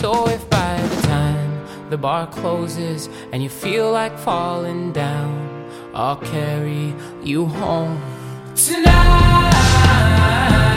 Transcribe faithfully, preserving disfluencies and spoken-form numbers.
So if by the time the bar closes and you feel like falling down, I'll carry you home tonight.